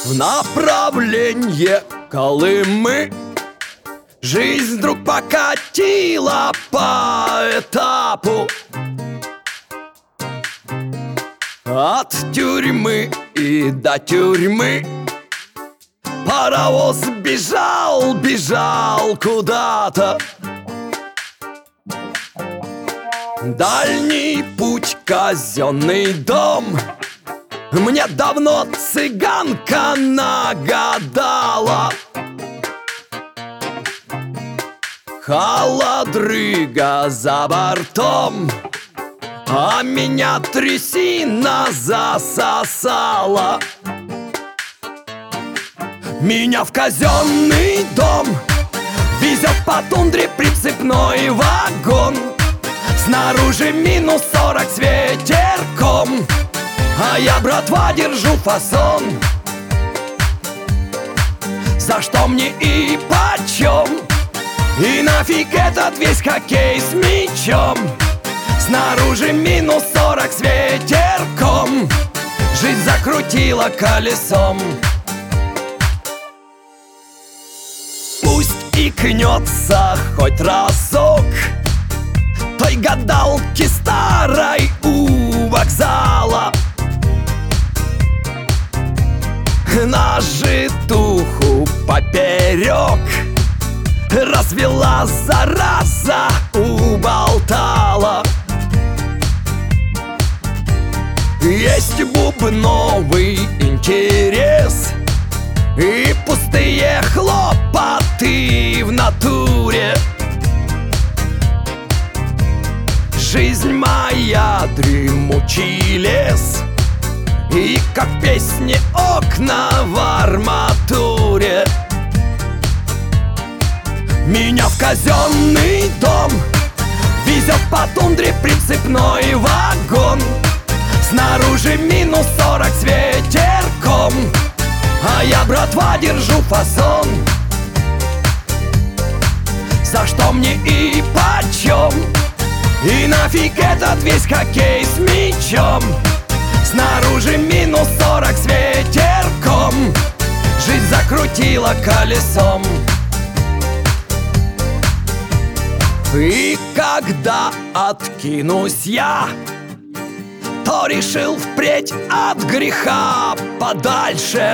в направлении Колымы. Жизнь вдруг покатила по этапу от тюрьмы и до тюрьмы. Паровоз бежал, бежал куда-то. Дальний путь, казенный дом. Мне давно цыганка нагадала. Холодрыга за бортом, а меня трясина засосала. Меня в казенный дом везет по тундре прицепной вагон. Снаружи минус 40 с ветерком, а я, братва, держу фасон. За что мне и почем? И нафиг этот весь хоккей с мячом? Снаружи минус 40 с ветерком, жизнь закрутила колесом. Пусть икнется хоть разок той гадалки старой у вокзала. На житуху поперек развела, зараза, уболтала. Есть бубновый интерес и пустые хлопоты в натуре. Жизнь моя дремучий лес, и как в песне окна в арматуре. Меня в казенный дом везет по тундре прицепной вагон. Снаружи минус 40 с ветерком, а я, братва, держу фасон. За что мне и почем? И нафиг этот весь хоккей с мячом? Снаружи минус 40 с ветерком, жизнь закрутила колесом. И когда откинусь я, то решил впредь от греха подальше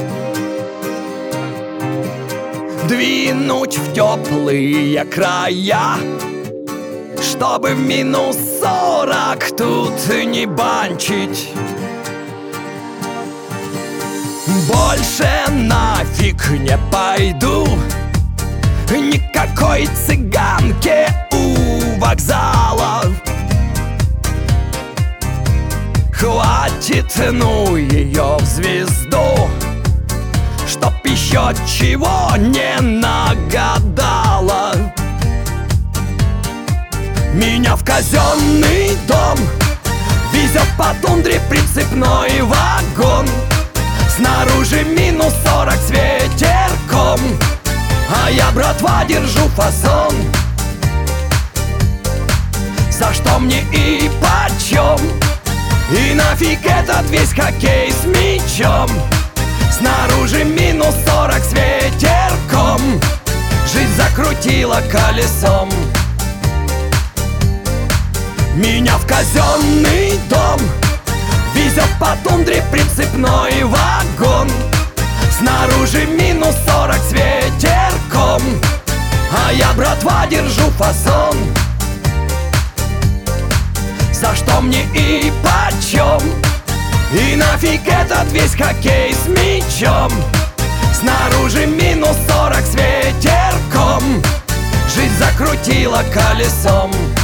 двинуть в теплые края, чтобы в минус 40 тут не банчить. Больше нафиг не пойду никакой цыганке у вокзала. Хватит, ну, ее в звезду, чтоб еще чего не нагадала. Меня в казенный дом везет по тундре прицепной вагон. Снаружи минус 40 с ветерком, а я, братва, держу фасон. За что мне и почем? И нафиг этот весь хоккей с мячом? Снаружи минус 40 с ветерком, жизнь закрутила колесом. Меня в казенный дом везет по тундре прицепной вагон. Снаружи минус 40 с ветерком, а я, братва, держу фасон. За что мне и почем? И нафиг этот весь хоккей с мячом? Снаружи минус 40 с ветерком, жизнь закрутила колесом.